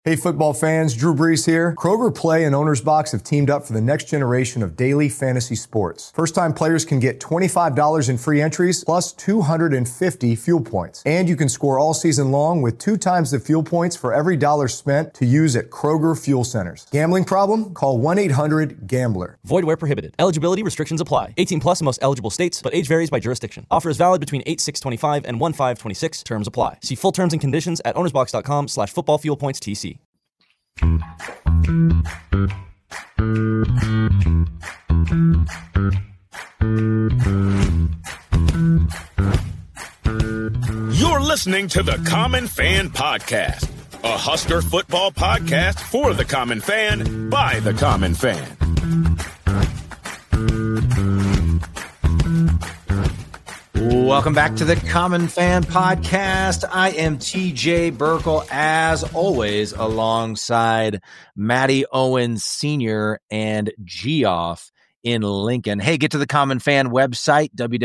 Hey football fans, Drew Brees here. Kroger Play and Owner's Box have teamed up for the next generation of daily fantasy sports. First-time players can get $25 in free entries plus 250 fuel points. And you can score all season long with 2 times the fuel points for every dollar spent to use at Kroger Fuel Centers. Gambling problem? Call 1-800-GAMBLER. Void where prohibited. Eligibility restrictions apply. 18 plus in most eligible states, but age varies by jurisdiction. Offer is valid between 8/6/25 and 1/5/26. Terms apply. See full terms and conditions at ownersbox.com/footballfuelpoints-TC. You're listening to the Common Fan Podcast, a Husker football podcast for the common fan by the common fan. Welcome back to the Common Fan Podcast. I am TJ Burkle, as always, alongside Matty Owens Sr. and Geoff in Lincoln. Hey, get to the Common Fan website,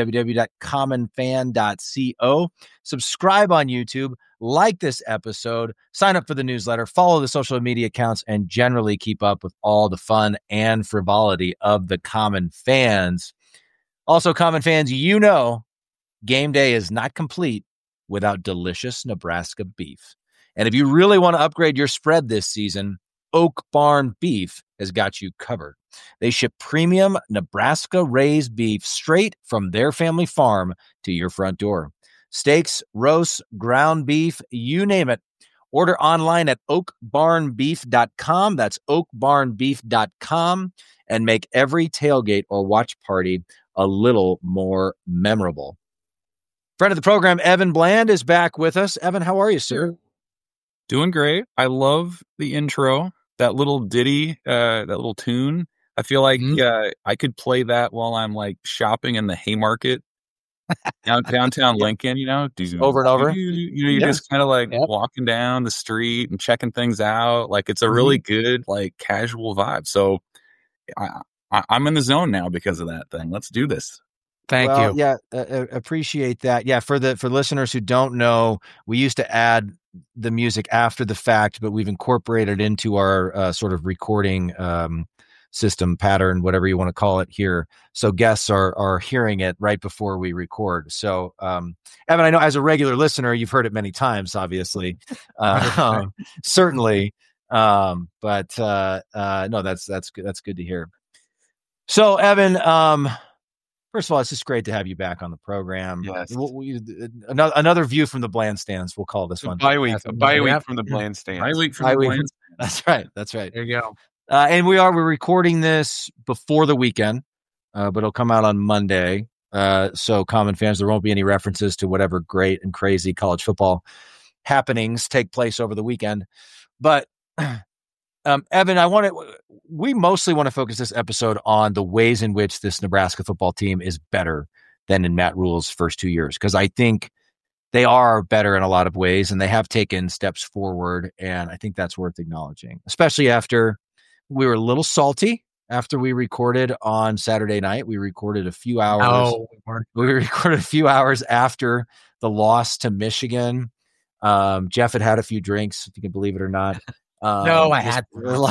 www.commonfan.co. Subscribe on YouTube, like this episode, sign up for the newsletter, follow the social media accounts, and generally keep up with all the fun and frivolity of the Common Fans. Also, Common Fans, you know, game day is not complete without delicious Nebraska beef. And if you really want to upgrade your spread this season, Oak Barn Beef has got you covered. They ship premium Nebraska-raised beef straight from their family farm to your front door. Steaks, roasts, ground beef, you name it. Order online at oakbarnbeef.com. That's oakbarnbeef.com, and make every tailgate or watch party a little more memorable. Friend of the program, Evan Bland, is back with us. Evan, how are you, sir? Doing great. I love the intro, that little ditty, that little tune. I feel like I could play that while I'm like shopping in the Haymarket downtown Lincoln, you know, over and over. You're just kind of like walking down the street and checking things out. Like it's a really good, like casual vibe. So I'm in the zone now because of that thing. Let's do this. Thank you. Yeah, appreciate that. Yeah, for listeners who don't know, we used to add the music after the fact, but we've incorporated into our sort of recording system pattern, whatever you want to call it here. So guests are hearing it right before we record. So, Evan, I know as a regular listener, you've heard it many times, obviously, certainly. No, that's good. That's good to hear. So, Evan, first of all, it's just great to have you back on the program. Yes. Another view from the Bland stands, we'll call this one. Bye week from the Bland stands. That's right. There you go. And we're recording this before the weekend, but it'll come out on Monday. So Common Fans, there won't be any references to whatever great and crazy college football happenings take place over the weekend. But Evan, we mostly want to focus this episode on the ways in which this Nebraska football team is better than in Matt Rhule's first 2 years, because I think they are better in a lot of ways, and they have taken steps forward, and I think that's worth acknowledging, especially after we were a little salty after we recorded on Saturday night. We recorded a few hours. We recorded a few hours after the loss to Michigan. Jeff had a few drinks, if you can believe it or not. No, I had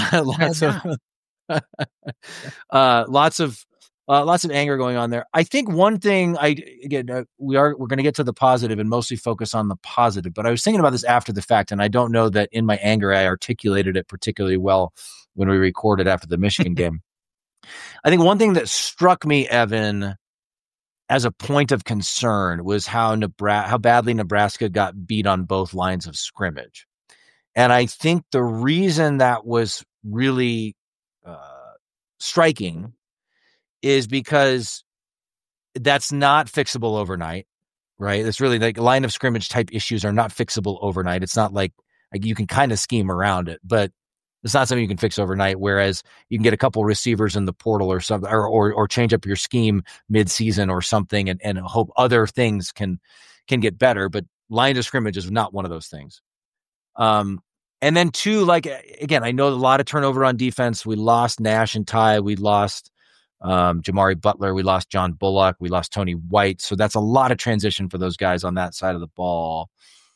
lots of anger going on there. I think one thing we're going to get to the positive and mostly focus on the positive, but I was thinking about this after the fact, and I don't know that in my anger I articulated it particularly well when we recorded after the Michigan game. I think one thing that struck me, Evan, as a point of concern was how badly Nebraska got beat on both lines of scrimmage. And I think the reason that was really striking is because that's not fixable overnight, right? It's really like line of scrimmage type issues are not fixable overnight. It's not like you can kind of scheme around it, but it's not something you can fix overnight. Whereas you can get a couple receivers in the portal or something, or change up your scheme mid-season or something, and hope other things can get better. But line of scrimmage is not one of those things. And then two, like, again, I know a lot of turnover on defense. We lost Nash and Ty. We lost Jamari Butler. We lost John Bullock. We lost Tony White. So that's a lot of transition for those guys on that side of the ball.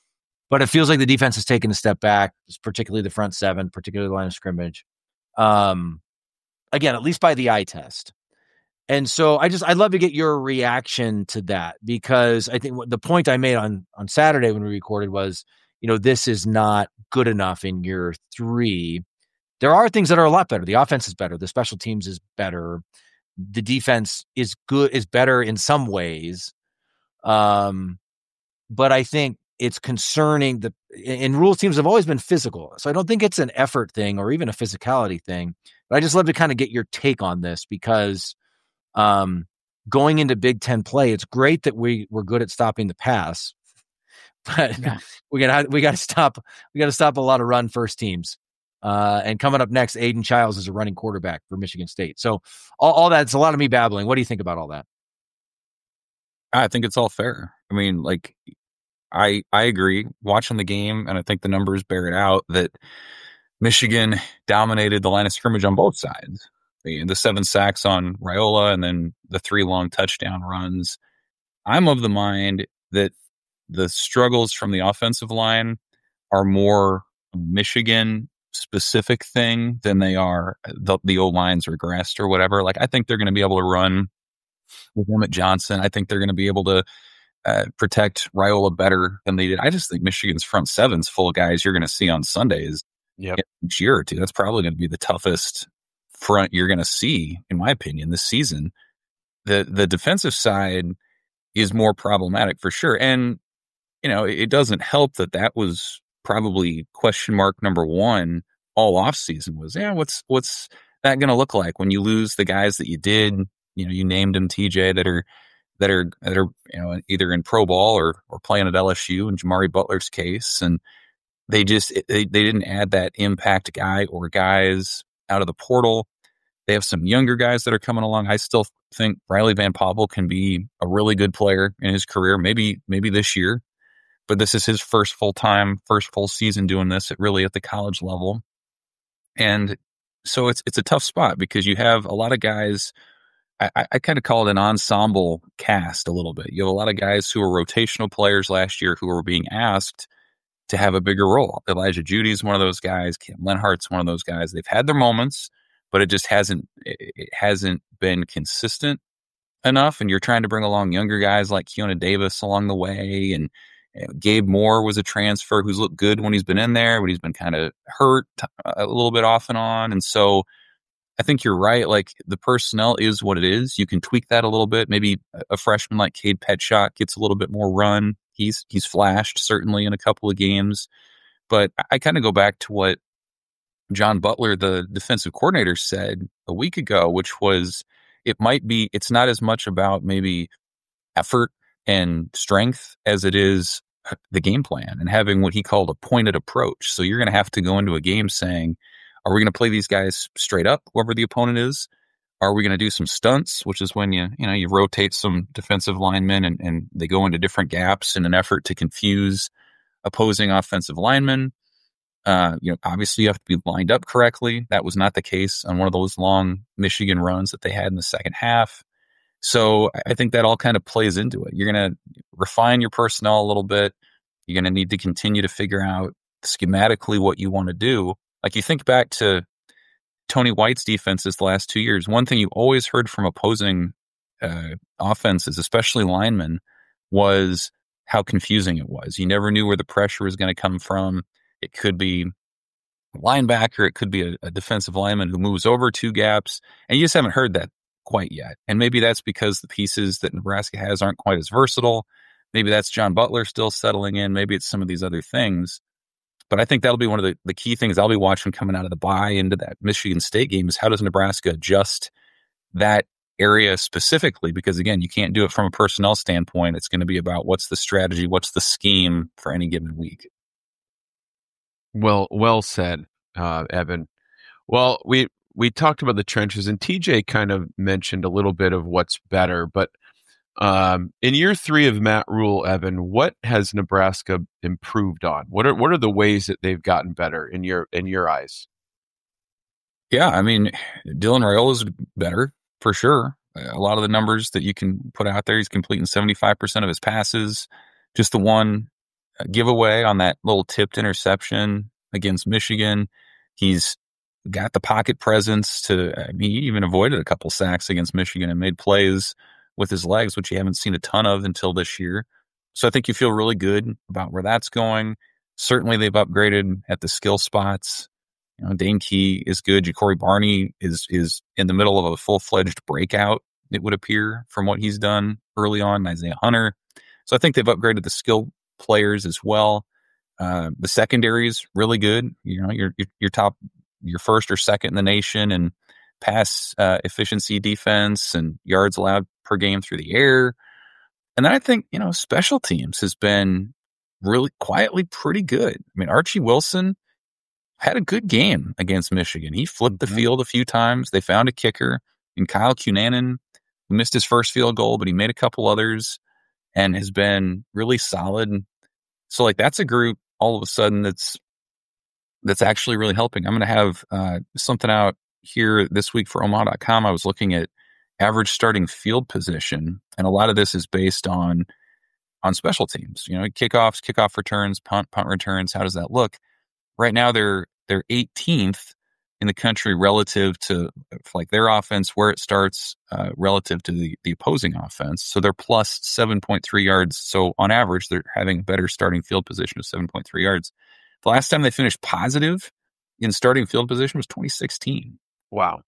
But it feels like the defense has taken a step back, particularly the front seven, particularly the line of scrimmage. Again, at least by the eye test. And so I'd love to get your reaction to that, because I think the point I made on Saturday when we recorded was, this is not good enough in year 3. There are things that are a lot better. The offense is better. The special teams is better. The defense is better in some ways. But I think it's concerning and rules teams have always been physical. So I don't think it's an effort thing or even a physicality thing. But I just love to kind of get your take on this, because going into Big Ten play, it's great that we're good at stopping the pass, but we got to stop a lot of run first teams. And coming up next, Aiden Childs is a running quarterback for Michigan State. So all that's a lot of me babbling. What do you think about all that? I think it's all fair. I mean, like, I agree watching the game, and I think the numbers bear it out that Michigan dominated the line of scrimmage on both sides. The 7 sacks on Raiola and then the 3 long touchdown runs. I'm of the mind that the struggles from the offensive line are more Michigan specific thing than they are the O-line's regressed or whatever. Like, I think they're going to be able to run with Emmett Johnson. I think they're going to be able to protect Raiola better than they did. I just think Michigan's front seven's full of guys you're going to see on Sundays each year or two. That's probably going to be the toughest front you're going to see, in my opinion, this season. The defensive side is more problematic for sure. And, it doesn't help that was probably question mark number 1 all offseason was, what's that going to look like when you lose the guys that you did? You named them, TJ, that are either in pro ball or playing at LSU in Jamari Butler's case. And they didn't add that impact guy or guys out of the portal. They have some younger guys that are coming along. I still think Riley Van Poppel can be a really good player in his career, maybe this year, but this is his first full season doing this at the college level. And so it's a tough spot because you have a lot of guys. I kind of call it an ensemble cast a little bit. You have a lot of guys who were rotational players last year who were being asked to have a bigger role. Elijah Judy's one of those guys. Cam Lenhart's one of those guys. They've had their moments, but it just hasn't been consistent enough. And you're trying to bring along younger guys like Keona Davis along the way. And Gabe Moore was a transfer who's looked good when he's been in there, but he's been kind of hurt a little bit off and on. And so I think you're right. Like, the personnel is what it is. You can tweak that a little bit. Maybe a freshman like Cade Petshot gets a little bit more run. He's flashed certainly in a couple of games, but I kind of go back to what John Butler, the defensive coordinator, said a week ago, which was it's not as much about maybe effort and strength as it is the game plan and having what he called a pointed approach. So you're going to have to go into a game saying, are we going to play these guys straight up, whoever the opponent is? Are we going to do some stunts, which is when you rotate some defensive linemen and they go into different gaps in an effort to confuse opposing offensive linemen? Obviously you have to be lined up correctly. That was not the case on one of those long Michigan runs that they had in the second half. So I think that all kind of plays into it. You're going to refine your personnel a little bit. You're going to need to continue to figure out schematically what you want to do. Like, you think back to Tony White's defenses the last 2 years, one thing you always heard from opposing offenses, especially linemen, was how confusing it was. You never knew where the pressure was going to come from. It could be a linebacker. It could be a defensive lineman who moves over 2 gaps. And you just haven't heard that quite yet. And maybe that's because the pieces that Nebraska has aren't quite as versatile. Maybe that's John Butler still settling in. Maybe it's some of these other things. But I think that'll be one of the key things I'll be watching coming out of the bye into that Michigan State game is how does Nebraska adjust that area specifically? Because, again, you can't do it from a personnel standpoint. It's going to be about what's the strategy, what's the scheme for any given week. Well said, Evan. Well, we talked about the trenches, and TJ kind of mentioned a little bit of what's better, but in year 3 of Matt Rule, Evan, what has Nebraska improved on? What are the ways that they've gotten better in your eyes? Yeah, I mean, Dylan Raiola's better for sure. A lot of the numbers that you can put out there, he's completing 75% of his passes. Just the one giveaway on that little tipped interception against Michigan. He's got the pocket presence he even avoided a couple sacks against Michigan and made plays with his legs, which you haven't seen a ton of until this year. So I think you feel really good about where that's going. Certainly they've upgraded at the skill spots. Dane Key is good. Ja'Cory Barney is in the middle of a full-fledged breakout, it would appear, from what he's done early on. Isaiah Hunter. So I think they've upgraded the skill players as well. The secondary is really good. Your top, your first or second in the nation and pass efficiency defense and yards allowed per game through the air. And then I think, special teams has been really quietly pretty good. I mean, Archie Wilson had a good game against Michigan. He flipped the field a few times. They found a kicker in Kyle Cunanan, who missed his first field goal, but he made a couple others and has been really solid. So that's a group all of a sudden that's actually really helping. I'm going to have something out here this week for Omaha.com. I was looking at average starting field position, and a lot of this is based on special teams. Kickoffs, kickoff returns, punt returns. How does that look? Right now, they're 18th in the country relative to their offense, where it starts relative to the opposing offense. So they're plus 7.3 yards. So on average, they're having a better starting field position of 7.3 yards. The last time they finished positive in starting field position was 2016. Wow.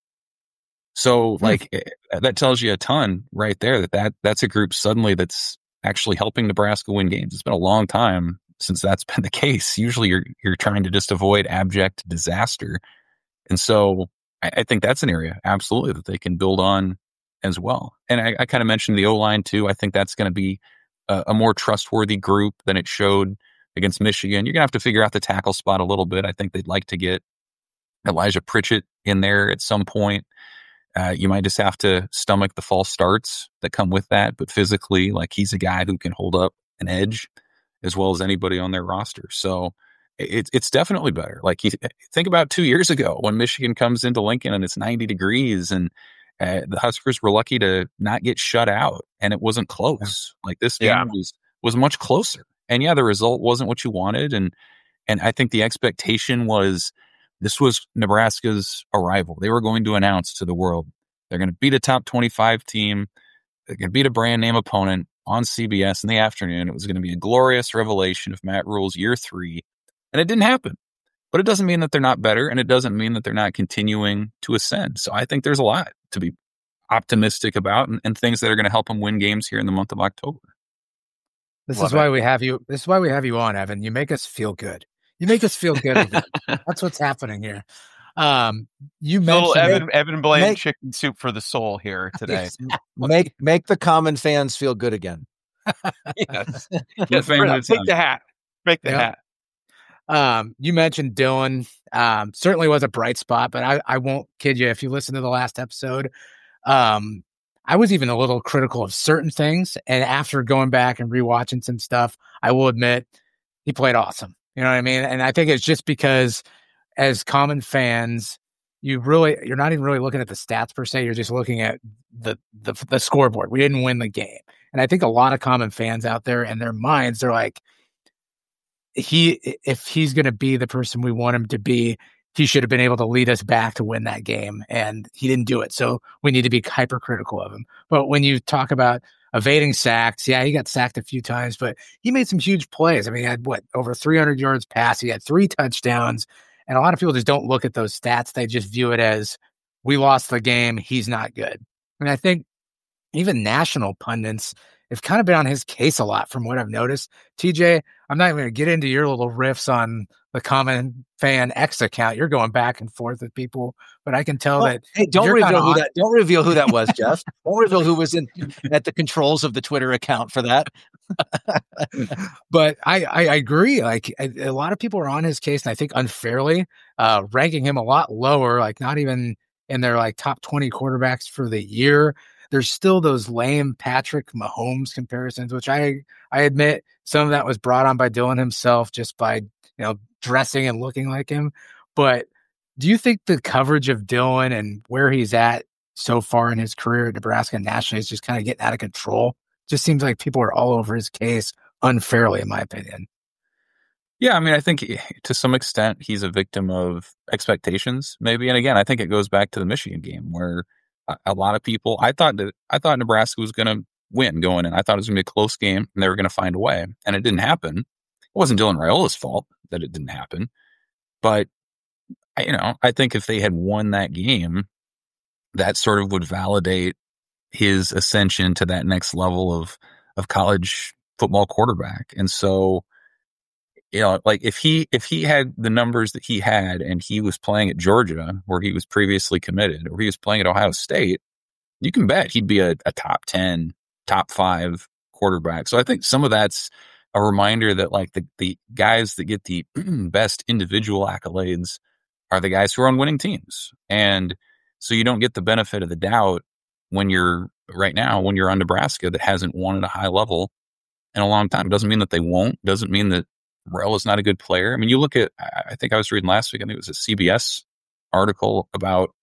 So that tells you a ton right there that's a group suddenly that's actually helping Nebraska win games. It's been a long time since that's been the case. Usually you're trying to just avoid abject disaster. And so I think that's an area absolutely that they can build on as well. And I kind of mentioned the O-line too. I think that's going to be a more trustworthy group than it showed against Michigan. You're going to have to figure out the tackle spot a little bit. I think they'd like to get Elijah Pritchett in there at some point. You might just have to stomach the false starts that come with that, but physically, he's a guy who can hold up an edge as well as anybody on their roster. So it's definitely better. You think about 2 years ago when Michigan comes into Lincoln and it's 90 degrees and the Huskers were lucky to not get shut out and it wasn't close. This game was much closer. And the result wasn't what you wanted. And I think the expectation was this was Nebraska's arrival. They were going to announce to the world, they're going to beat a top 25 team. They're going to beat a brand name opponent on CBS in the afternoon. It was going to be a glorious revelation of Matt Rhule's year 3. And it didn't happen. But it doesn't mean that they're not better. And it doesn't mean that they're not continuing to ascend. So I think there's a lot to be optimistic about and things that are going to help them win games here in the month of October. This is why we have you on, Evan. You make us feel good. You make us feel good. That's what's happening here. You mentioned Evan Blaine chicken soup for the soul here today. Make the common fans feel good again. Yes. Take the hat. Break the hat. You mentioned Dylan. Certainly was a bright spot, but I won't kid you. If you listen to the last episode, I was even a little critical of certain things. And after going back and rewatching some stuff, I will admit he played awesome. You know what I mean? And I think it's just because as common fans, you're not even really looking at the stats per se. You're just looking at the scoreboard. We didn't win the game. And I think a lot of common fans out there in their minds, they're like, if he's going to be the person we want him to be, he should have been able to lead us back to win that game. And he didn't do it. So we need to be hypercritical of him. But when you talk about evading sacks, he got sacked a few times, but he made some huge plays. I mean, he had over 300 yards pass. He had 3 touchdowns. And a lot of people just don't look at those stats. They just view it as, we lost the game, he's not good. And I think even national pundits have kind of been on his case a lot from what I've noticed. TJ, I'm not even going to get into your little riffs on the Common Fan X account. You're going back and forth with people, but I can tell that. Hey, don't reveal who that was, Jeff. Don't reveal who was at the controls of the Twitter account for that. But I agree. A lot of people are on his case, and I think unfairly, ranking him a lot lower, not even in their top 20 quarterbacks for the year. There's still those lame Patrick Mahomes comparisons, which I admit some of that was brought on by Dylan himself just by, dressing and looking like him. But do you think the coverage of Dylan and where he's at so far in his career at Nebraska nationally is just kind of getting out of control? Just seems like people are all over his case unfairly, in my opinion. Yeah, I mean, I think to some extent he's a victim of expectations, maybe. And again, I think it goes back to the Michigan game where a lot of people, I thought Nebraska was going to win going in. I thought it was going to be a close game and they were going to find a way, and it didn't happen. It wasn't Dylan Raiola's fault that it didn't happen, but I think if they had won that game, that sort of would validate his ascension to that next level of college football quarterback. And so, like if he had the numbers that he had and he was playing at Georgia where he was previously committed, or he was playing at Ohio State, you can bet he'd be a top 10, top 5 quarterback. So I think some of that's a reminder that like the guys that get the best individual accolades are the guys who are on winning teams. And so you don't get the benefit of the doubt when you're on Nebraska that hasn't won at a high level in a long time. It doesn't mean that they won't. It doesn't mean that Raiola's not a good player. I mean, you look at, I think I was reading last week, I think it was a CBS article about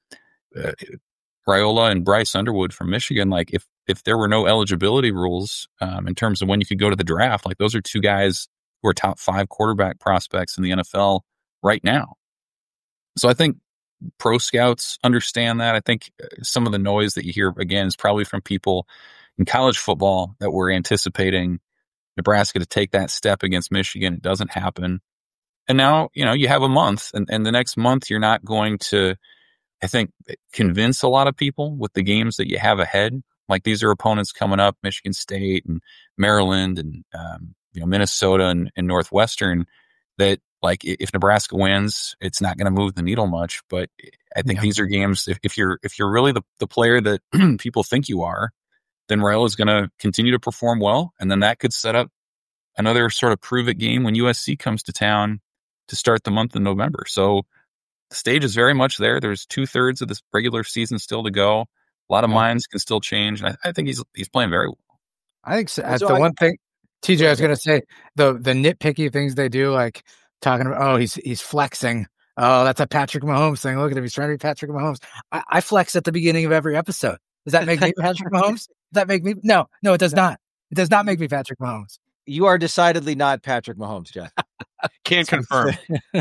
Raiola and Bryce Underwood from Michigan. Like if there were no eligibility rules in terms of when you could go to the draft, like those are two guys who are top 5 quarterback prospects in the NFL right now. So I think pro scouts understand that. I think some of the noise that you hear, again, is probably from people in college football that were anticipating Nebraska to take that step against Michigan. It doesn't happen. And now, you have a month, and the next month you're not going to, I think, convince a lot of people with the games that you have ahead. Like these are opponents coming up, Michigan State and Maryland and Minnesota and Northwestern, that like if Nebraska wins, it's not going to move the needle much. But I think these are games, if you're really the player that people think you are, then Raiola is going to continue to perform well. And then that could set up another sort of prove it game when USC comes to town to start the month of November. So the stage is very much there. There's 2/3 of this regular season still to go. A lot of minds can still change. And I think he's playing very well. I think so. One thing, TJ, I was going to say, the nitpicky things they do, like talking about, he's flexing. Oh, that's a Patrick Mahomes thing. Look at him. He's trying to be Patrick Mahomes. I flex at the beginning of every episode. Does that make me Patrick Mahomes? Does that make me? No, it does not. It does not make me Patrick Mahomes. You are decidedly not Patrick Mahomes, Jeff. Can't confirm.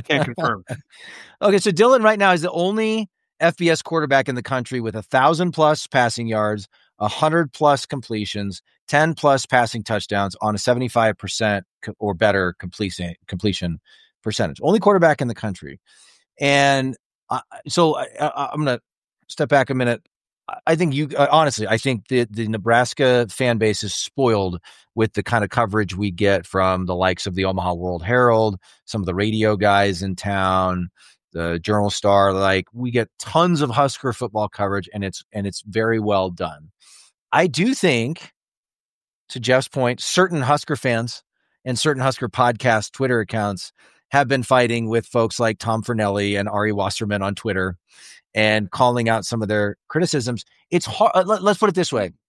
Okay, so Dylan right now is the only FBS quarterback in the country with 1,000+ passing yards, 100+ completions, 10+ passing touchdowns on a 75% or better completion percentage. Only quarterback in the country. And so I'm going to step back a minute. I think honestly, I think the Nebraska fan base is spoiled with the kind of coverage we get from the likes of the Omaha World Herald, some of the radio guys in town, the Journal Star. Like we get tons of Husker football coverage, and it's very well done. I do think, to Jeff's point, certain Husker fans and certain Husker podcast Twitter accounts have been fighting with folks like Tom Fernelli and Ari Wasserman on Twitter and calling out some of their criticisms. It's hard. Let's put it this way.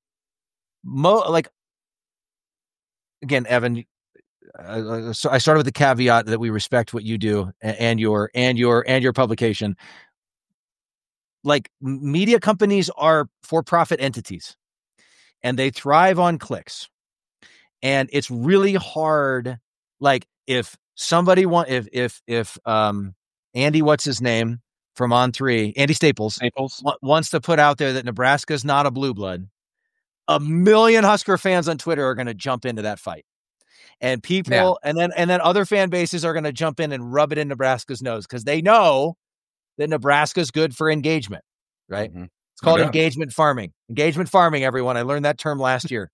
Again, Evan, so I started with the caveat that we respect what you do and your publication. Like media companies are for-profit entities and they thrive on clicks. And it's really hard. Like if somebody if Andy, what's his name from On3, Andy Staples wants to put out there that Nebraska's not a blue blood, 1 million Husker fans on Twitter are going to jump into that fight. And people, and then other fan bases are going to jump in and rub it in Nebraska's nose because they know that Nebraska's good for engagement, right? Mm-hmm. It's called engagement farming. Engagement farming, everyone. I learned that term last year.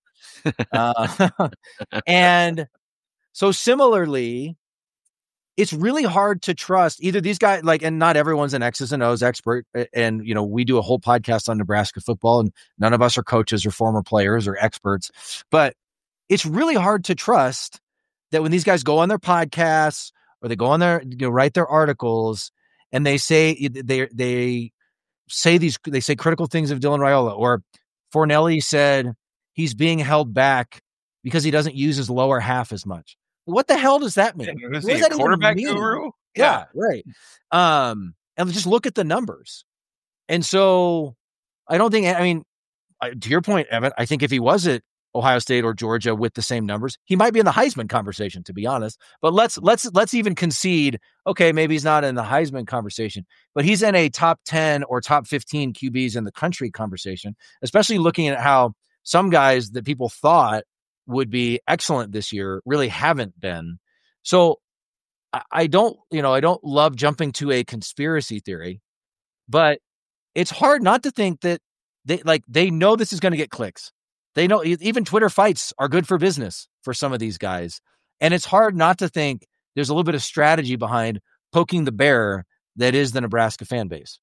And so similarly, it's really hard to trust either these guys, and not everyone's an X's and O's expert. And, we do a whole podcast on Nebraska football and none of us are coaches or former players or experts, but it's really hard to trust that when these guys go on their podcasts or they go on their, write their articles and they say they say critical things of Dylan Raiola, or Fornelli said he's being held back because he doesn't use his lower half as much. What the hell does that mean? Is he a quarterback guru? Yeah, right. And just look at the numbers. And so I don't think, to your point, Evan, I think if he was at Ohio State or Georgia with the same numbers. He might be in the Heisman conversation, to be honest. But let's even concede, okay, maybe he's not in the Heisman conversation, but he's in a top 10 or top 15 QBs in the country conversation, especially looking at how some guys that people thought would be excellent this year really haven't been. So I don't love jumping to a conspiracy theory, but it's hard not to think that they know this is going to get clicks. They know even Twitter fights are good for business for some of these guys. And it's hard not to think there's a little bit of strategy behind poking the bear that is the Nebraska fan base.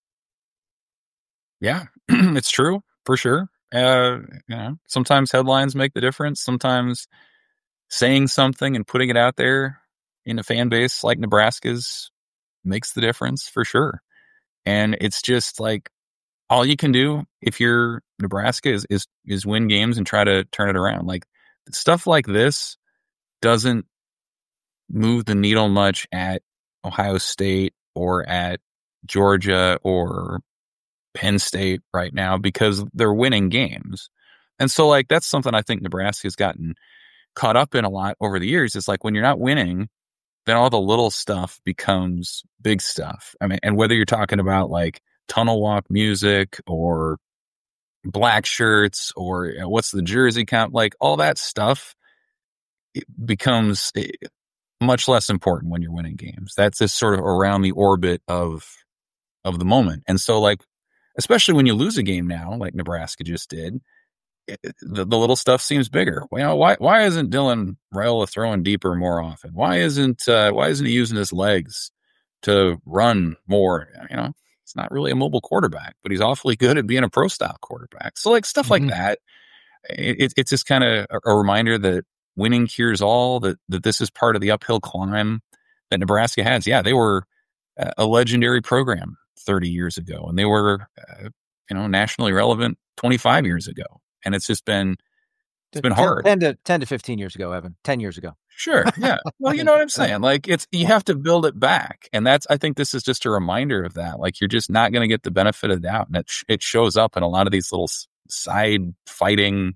Yeah, it's true for sure. Sometimes headlines make the difference. Sometimes saying something and putting it out there in a fan base like Nebraska's makes the difference for sure. And it's just like, all you can do if you're Nebraska is win games and try to turn it around. Like stuff like this doesn't move the needle much at Ohio State or at Georgia or Penn State right now because they're winning games. And so like that's something I think Nebraska has gotten caught up in a lot over the years. It's like when you're not winning, then all the little stuff becomes big stuff. I mean, and whether you're talking about like tunnel walk music or black shirts or what's the jersey count, like all that stuff, it becomes much less important when you're winning games. That's just sort of around the orbit of the moment. And so like, especially when you lose a game now, like Nebraska just did, the little stuff seems bigger. Why isn't Dylan Raiola throwing deeper more often? Why isn't he using his legs to run more? He's not really a mobile quarterback, but he's awfully good at being a pro style quarterback. So like stuff like that, it's just kind of a reminder that winning cures all, that this is part of the uphill climb that Nebraska has. Yeah, they were a legendary program 30 years ago, and they were, nationally relevant 25 years ago. And it's just been, hard. 10 to 15 years ago, Evan, 10 years ago. Sure. Yeah. Well, you know what I'm saying? Like you have to build it back. And I think this is just a reminder of that. Like you're just not going to get the benefit of the doubt. And it shows up in a lot of these little side fighting,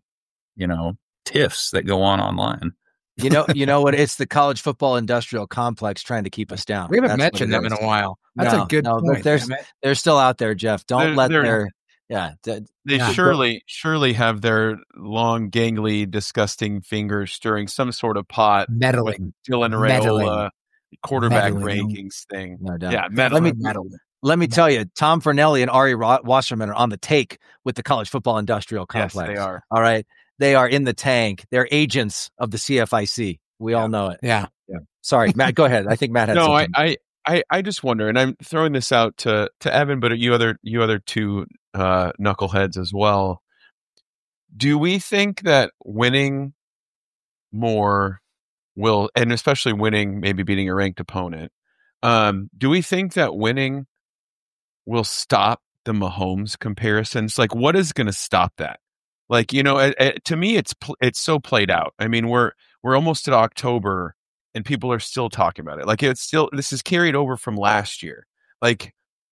tiffs that go on online. You know what? It's the college football industrial complex trying to keep us down. We haven't mentioned them in a while. That's a good point. They're still out there, Jeff. They surely have their long, gangly, disgusting fingers stirring some sort of pot. Meddling. Dylan Raiola quarterback rankings thing. No doubt. Yeah, let me tell you, Tom Fornelli and Ari Wasserman are on the take with the college football industrial complex. Yes, they are. All right. They are in the tank. They're agents of the CFIC. We all know it. Yeah. Sorry, Matt, go ahead. I think Matt had something. I just wonder, and I'm throwing this out to Evan, but you other two knuckleheads as well. Do we think that winning more will, and especially winning, maybe beating a ranked opponent, do we think that winning will stop the Mahomes comparisons? Like, what is going to stop that? Like, to me, it's so played out. I mean, we're almost at October, and people are still talking about it. Like this is carried over from last year. Like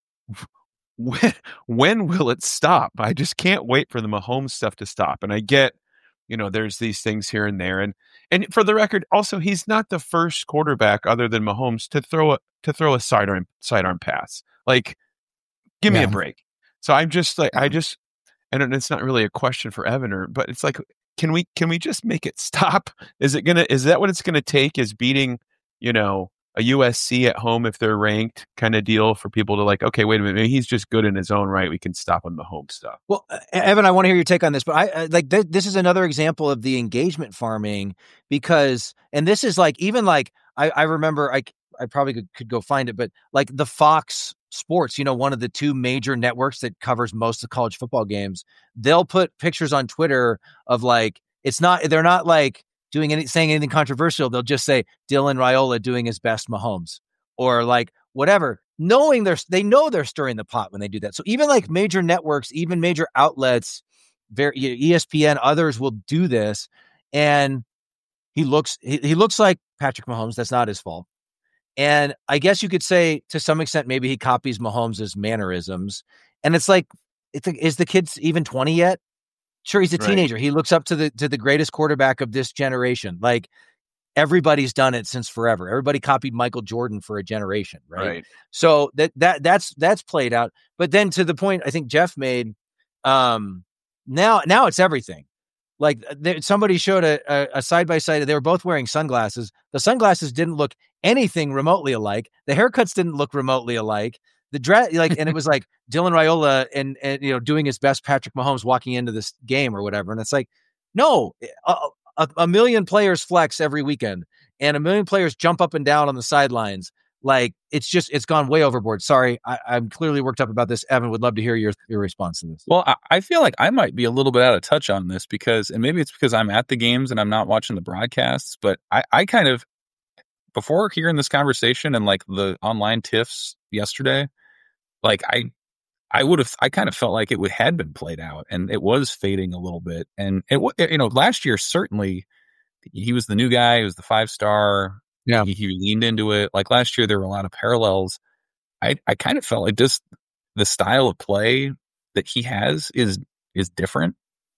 when will it stop? I just can't wait for the Mahomes stuff to stop. And I get, there's these things here and there. And for the record, also, he's not the first quarterback other than Mahomes to throw a sidearm pass. Like, give me a break. So I'm just like, and it's not really a question for Evan, but it's like, can we just make it stop? Is that what it's gonna take? Is beating, a USC at home if they're ranked kind of deal for people to like, okay, wait a minute, maybe he's just good in his own right. We can stop him the home stuff. Well, Evan, I want to hear your take on this, but I like this is another example of the engagement farming because, and this is like, even like, I remember I probably could go find it, but like the Fox Sports, one of the two major networks that covers most of college football games, they'll put pictures on Twitter of like, they're not like saying anything controversial. They'll just say Dylan Raiola doing his best Mahomes or like whatever, knowing they know they're stirring the pot when they do that. So even like major networks, even major outlets, ESPN, others will do this. And he looks like Patrick Mahomes. That's not his fault. And I guess you could say to some extent, maybe he copies Mahomes' mannerisms. And it's like, is the kid even 20 yet? Sure, he's a teenager. He looks up to the greatest quarterback of this generation. Like, everybody's done it since forever. Everybody copied Michael Jordan for a generation, right? So that's played out. But then to the point I think Jeff made, now it's everything. Like, somebody showed a side by side. They were both wearing sunglasses. The sunglasses didn't look anything remotely alike. The haircuts didn't look remotely alike. The dress, and it was like Dylan Raiola and doing his best Patrick Mahomes walking into this game or whatever. And it's like, no, a million players flex every weekend, and a million players jump up and down on the sidelines. Like, it's gone way overboard. Sorry, I'm clearly worked up about this. Evan, would love to hear your response to this. Well, I feel like I might be a little bit out of touch on this and maybe it's because I'm at the games and I'm not watching the broadcasts, but I kind of, before hearing this conversation and like the online tiffs yesterday, like I kind of felt like it had been played out and it was fading a little bit. And last year, certainly he was the new guy. He was the 5-star. Yeah. He leaned into it. Like, last year, there were a lot of parallels. I kind of felt like just the style of play that he has is different.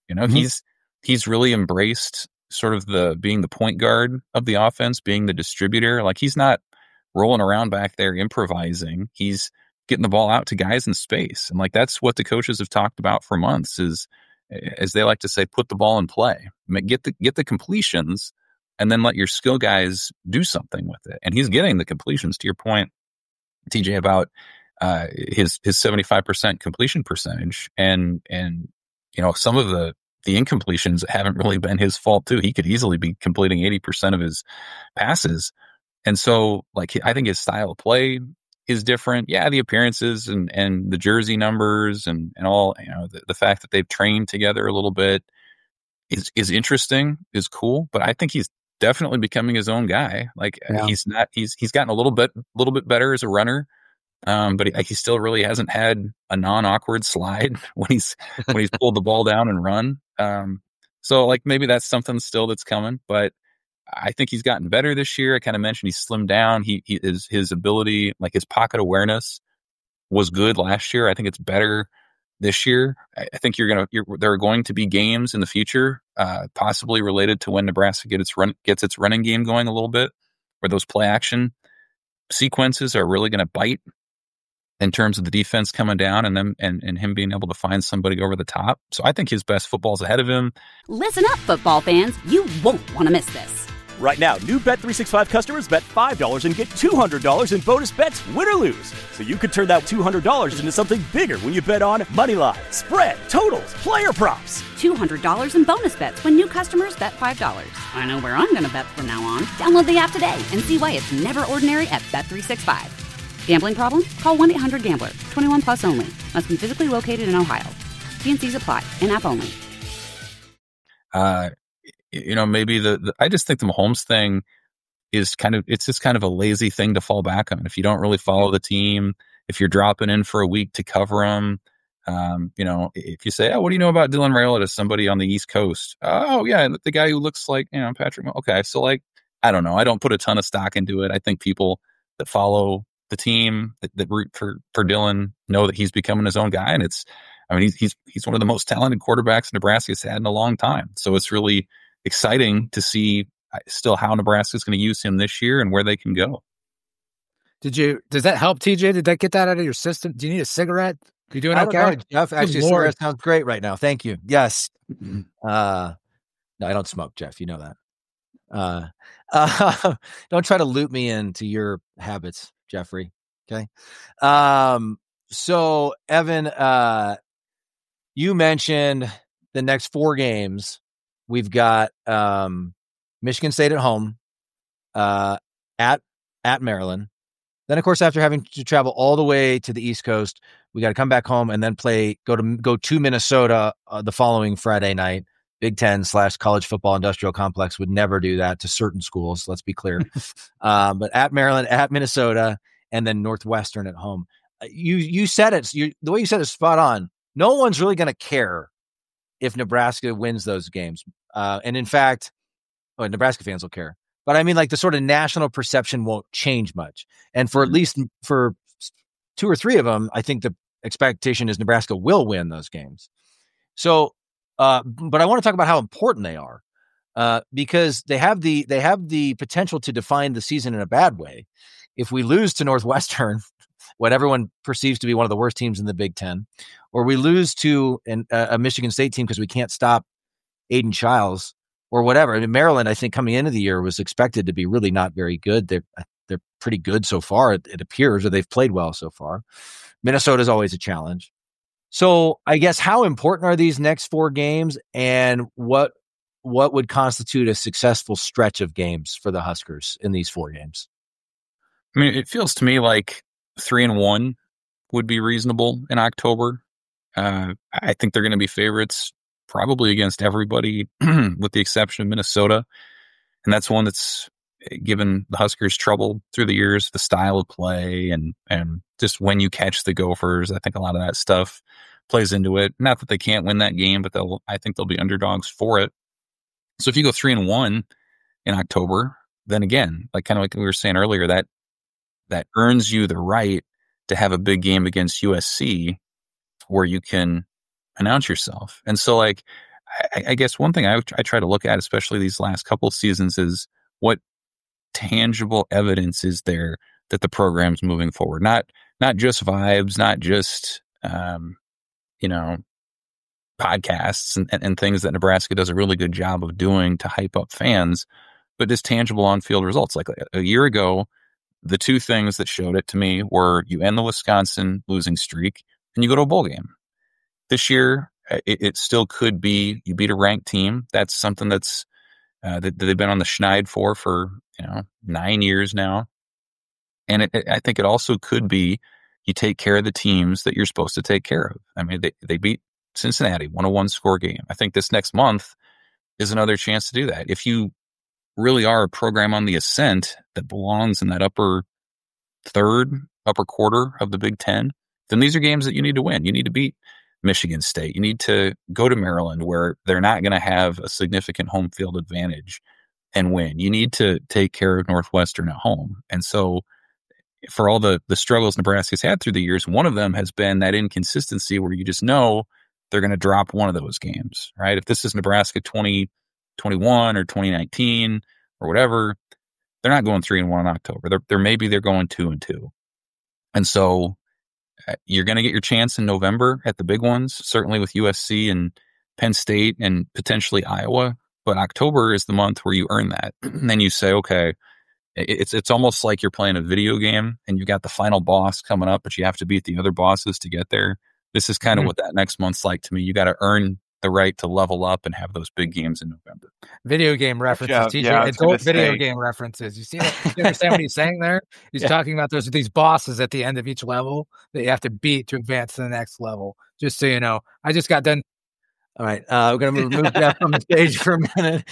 He's really embraced sort of being the point guard of the offense, being the distributor. Like, he's not rolling around back there improvising. He's getting the ball out to guys in space. And like, that's what the coaches have talked about for months is, as they like to say, put the ball in play, get the completions, and then let your skill guys do something with it. And he's getting the completions, to your point, TJ, about his 75% completion percentage. And some of the incompletions haven't really been his fault too. He could easily be completing 80% of his passes. And so, like, I think his style of play is different. Yeah, the appearances and the jersey numbers and all, the fact that they've trained together a little bit is interesting, is cool. But I think he's definitely becoming his own guy. Like, he's gotten a little bit better as a runner. But he still really hasn't had a non-awkward slide when he's pulled the ball down and run. So like, maybe that's something still that's coming, but I think he's gotten better this year. I kind of mentioned he's slimmed down. His ability, like his pocket awareness, was good last year. I think it's better this year. I think there are going to be games in the future, possibly related to when Nebraska gets its running game going a little bit, where those play action sequences are really going to bite in terms of the defense coming down and him being able to find somebody over the top. So I think his best football's ahead of him. Listen up, football fans. You won't want to miss this. Right now, new Bet365 customers bet $5 and get $200 in bonus bets, win or lose. So you could turn that $200 into something bigger when you bet on moneyline, spread, totals, player props. $200 in bonus bets when new customers bet $5. I know where I'm going to bet from now on. Download the app today and see why it's never ordinary at Bet365. Gambling problem? Call 1-800-GAMBLER. 21 plus only. Must be physically located in Ohio. T&Cs apply. In-app only. Maybe I just think the Mahomes thing is it's just kind of a lazy thing to fall back on. If you don't really follow the team, if you're dropping in for a week to cover them, if you say, oh, what do you know about Dylan Raiola to somebody on the East Coast? Oh yeah, the guy who looks like, Patrick. Okay. So like, I don't know. I don't put a ton of stock into it. I think people that follow the team that root for Dylan know that he's becoming his own guy. And he's one of the most talented quarterbacks Nebraska's had in a long time. So it's really exciting to see still how Nebraska's going to use him this year and where they can go. Does that help, TJ? Did that get that out of your system? Do you need a cigarette? You doing okay? Know, Jeff, actually, cigarette sounds great right now. Thank you. Yes. No, I don't smoke, Jeff. You know that. Don't try to loop me into your habits, Jeffrey. Okay. So Evan, you mentioned the next 4 games. We've got Michigan State at home, at Maryland. Then, of course, after having to travel all the way to the East Coast, we got to come back home and then go to Minnesota the following Friday night. Big Ten / college football industrial complex would never do that to certain schools. Let's be clear. But at Maryland, at Minnesota, and then Northwestern at home. You said it. The way you said it is spot on. No one's really going to care if Nebraska wins those games. And in fact, Nebraska fans will care. But I mean, like, the sort of national perception won't change much. And for at least for 2 or 3 of them, I think the expectation is Nebraska will win those games. So But I want to talk about how important they are, because they have the potential to define the season in a bad way. If we lose to Northwestern, what everyone perceives to be one of the worst teams in the Big Ten, or we lose to a Michigan State team because we can't stop Aiden Childs or whatever. I mean, Maryland, I think coming into the year was expected to be really not very good. They're pretty good so far. It appears, or they've played well so far. Minnesota is always a challenge. So I guess how important are these next 4 games, and what would constitute a successful stretch of games for the Huskers in these 4 games? I mean, it feels to me like 3-1 would be reasonable in October. I think they're going to be favorites probably against everybody with the exception of Minnesota. And that's one that's given the Huskers trouble through the years, the style of play and just when you catch the Gophers. I think a lot of that stuff plays into it. Not that they can't win that game, but I think they'll be underdogs for it. So if you go 3-1 in October, then again, like kind of like we were saying earlier, that earns you the right to have a big game against USC where you can announce yourself. And so like, I guess one thing I try to look at, especially these last couple of seasons, is what tangible evidence is there that the program's moving forward. Not just vibes, not just, podcasts and things that Nebraska does a really good job of doing to hype up fans, but just tangible on-field results. Like a year ago, the 2 things that showed it to me were you end the Wisconsin losing streak and you go to a bowl game. This year, it still could be you beat a ranked team. That's something that's that they've been on the schneid for 9 years now. And I think it also could be you take care of the teams that you're supposed to take care of. I mean, they beat Cincinnati, 101 score game. I think this next month is another chance to do that. If you really are a program on the ascent that belongs in that upper quarter of the Big Ten, then these are games that you need to win. You need to beat Michigan State. You need to go to Maryland where they're not going to have a significant home field advantage and win. You need to take care of Northwestern at home. And so for all the struggles Nebraska's had through the years, one of them has been that inconsistency where you just know they're going to drop one of those games, right? If this is Nebraska 2021 or 2019 or whatever, they're not going 3-1 in October. They're going 2-2. And so you're going to get your chance in November at the big ones, certainly with USC and Penn State and potentially Iowa. But October is the month where you earn that. And then you say, okay, it's almost like you're playing a video game and you got the final boss coming up, but you have to beat the other bosses to get there. This is kind of what that next month's like to me. You got to earn the right to level up and have those big games in November. Video game references, TJ. Adult video game references. You see that? You understand what he's saying there? He's talking about these bosses at the end of each level that you have to beat to advance to the next level. Just so you know, I just got done. All right, we're going to move Jeff from the stage for a minute.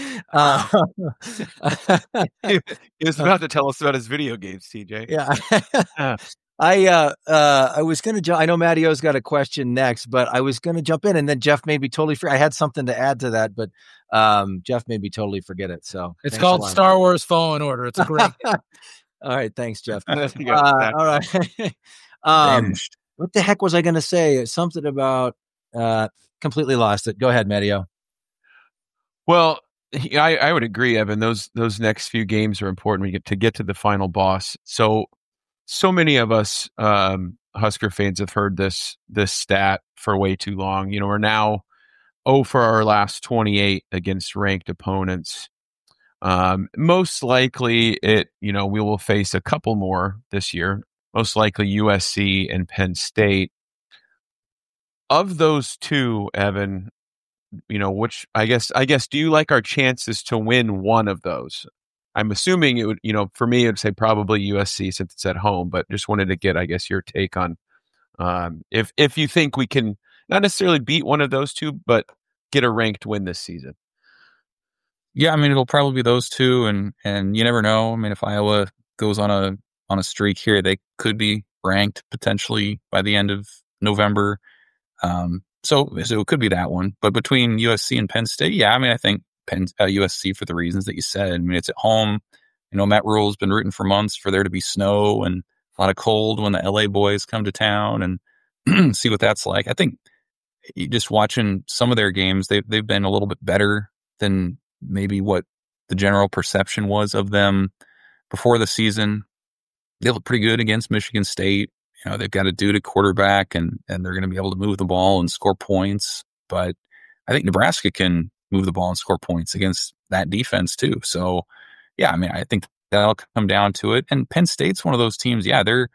He was about to tell us about his video games, TJ. Yeah. I was going to jump. I know Mattio's got a question next, but I was going to jump in, and then Jeff made me totally forget. I had something to add to that, but Jeff made me totally forget it. So it's called Star Wars Fallen Order. It's great. All right, thanks, Jeff. All right. What the heck was I going to say? Something about completely lost it. Go ahead, Mattio. Well, I would agree, Evan. Those next few games are important. We get to the final boss. So many of us Husker fans have heard this stat for way too long. We're now 0 for our last 28 against ranked opponents. Most likely we will face a couple more this year. Most likely USC and Penn State. Of those 2, Evan, which I guess do you like our chances to win one of those? I'm assuming it would, for me, it'd say probably USC since it's at home, but just wanted to get, I guess, your take on if you think we can not necessarily beat one of those 2, but get a ranked win this season. Yeah, I mean, it'll probably be those 2, and you never know. I mean, if Iowa goes on a streak here, they could be ranked potentially by the end of November. So it could be that one. But between USC and Penn State, yeah, I mean, I think USC for the reasons that you said. I mean, it's at home. Matt Rule's been rooting for months for there to be snow and a lot of cold when the LA boys come to town and see what that's like. I think you just watching some of their games, they've been a little bit better than maybe what the general perception was of them before the season. They look pretty good against Michigan State. You know, they've got a dude at quarterback, and they're going to be able to move the ball and score points. But I think Nebraska can move the ball and score points against that defense too. So, yeah, I mean, I think that'll come down to it. And Penn State's one of those teams. Yeah, they're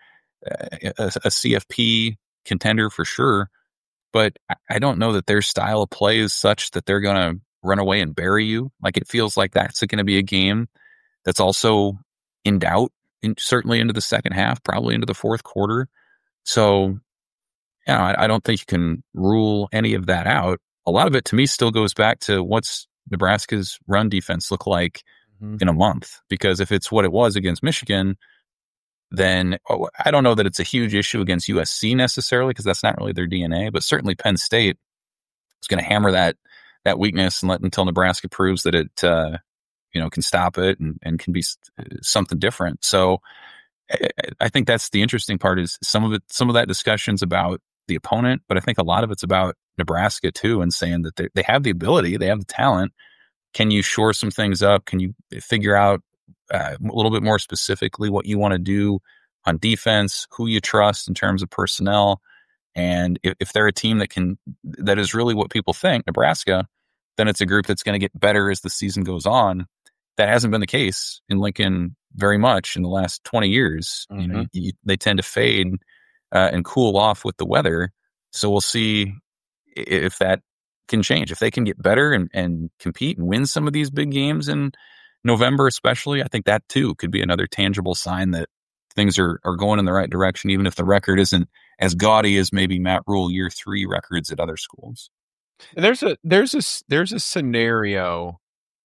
a CFP contender for sure, but I don't know that their style of play is such that they're going to run away and bury you. Like, it feels like that's going to be a game that's also in doubt, certainly into the second half, probably into the fourth quarter. So, yeah, I don't think you can rule any of that out. A lot of it to me still goes back to what's Nebraska's run defense look like in a month, because if it's what it was against Michigan, then I don't know that it's a huge issue against USC necessarily, because that's not really their DNA, but certainly Penn State is going to hammer that weakness and let until Nebraska proves that it can stop it and can be something different. So I think that's the interesting part, is some of that discussion's about the opponent, but I think a lot of it's about Nebraska too, and saying that they have the ability, they have the talent. Can you shore some things up? Can you figure out a little bit more specifically what you want to do on defense, who you trust in terms of personnel? And if they're a team that is really what people think, Nebraska, then it's a group that's going to get better as the season goes on. That hasn't been the case in Lincoln very much in the last 20 years. Mm-hmm. You know, they tend to fade and cool off with the weather. So we'll see if that can change. If they can get better and compete and win some of these big games in November especially, I think that too could be another tangible sign that things are going in the right direction, even if the record isn't as gaudy as maybe Matt Rule year 3 records at other schools. There's a scenario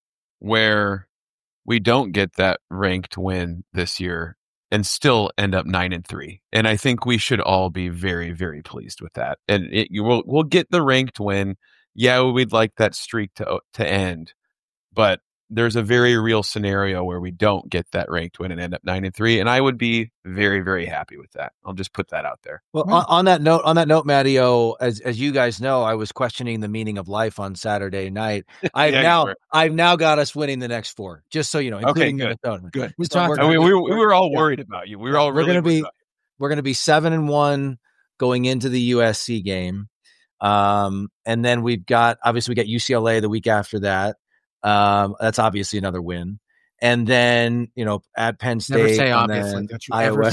where we don't get that ranked win this year and still end up 9-3, and I think we should all be very, very pleased with that. And we'll get the ranked win. Yeah, we'd like that streak to end, but there's a very real scenario where we don't get that ranked win and end up 9-3, and I would be very, very happy with that. I'll just put that out there. Well, on that note, Matty-O, as you guys know, I was questioning the meaning of life on Saturday night. I've now got us winning the next 4, just so you know, including Minnesota. Good. We were all worried about you. We were all really we're going to be 7-1 going into the USC game, and then we got UCLA the week after that. That's obviously another win. And then, at Penn State, never say obviously. Iowa.